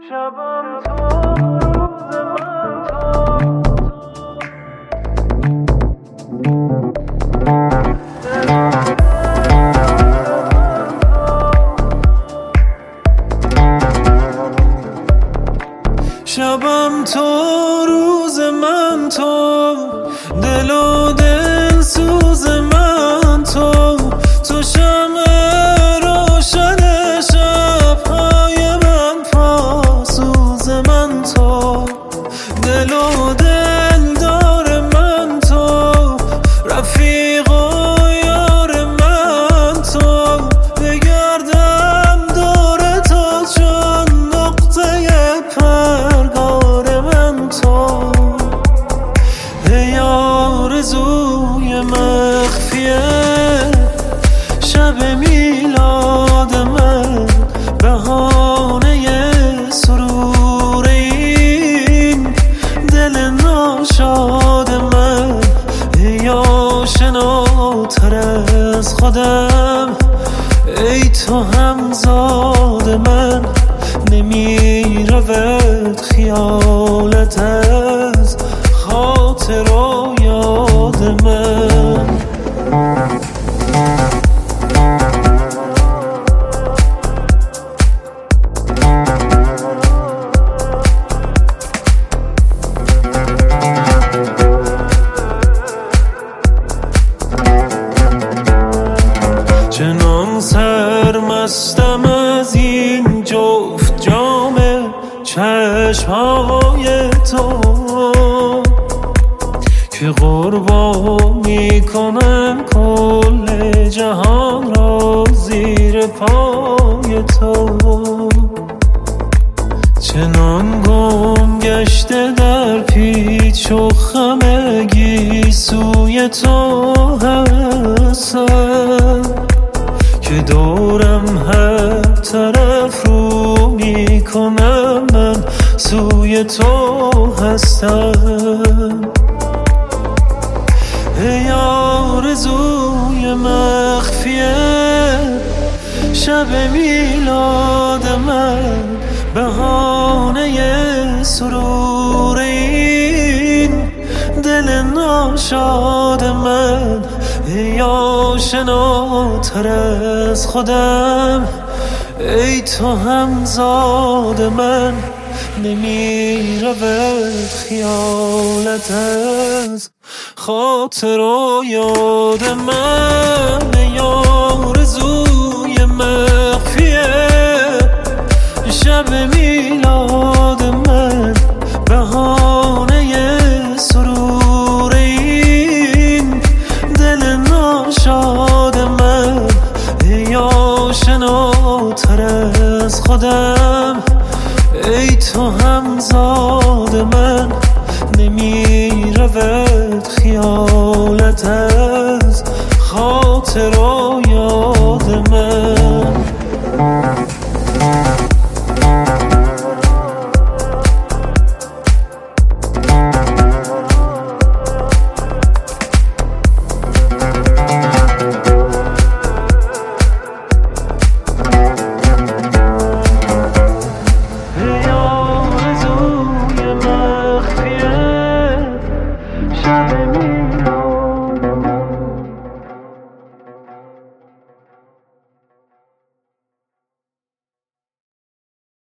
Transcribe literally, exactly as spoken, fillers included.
شبم تو روز من تو شبم تو روز من تو دل و دل سوز من تو تو شمع روشن شب‌های من پاسوز من تو دل و دل دار من تو رفیق و یار من تو بگردم دور تو چون نقطه پرگار من تو ای آرزوی مخفیه شب میلاد من بهانه سرور این دل ناشاد من ای آشناتر از خودم ای تو همزاد من نمی رود خیالت از خاطر و یاد من چنان سرمستم از این جفت جام چشمهای تو که قربان میکنم کل جهان را زیر پای تو چنان گم گشته در پیچ و خم گیسوی تو هستم که دورم هر طرف رو میکنم من سوی تو هستم ای آرزوی مخفیه شب میلاد من بهانه سرور این دل ناشاد من ای آشناتر از خودم ای تو همزاد من نمی رود خیالت از خاطر و یاد من ای آرزوی مخفیه شب میلاد من بهانه سرور این دل ناشاد من ای آشناتر از خودم ای تو همزاد من نمی رود خیالت از خاطر و یاد من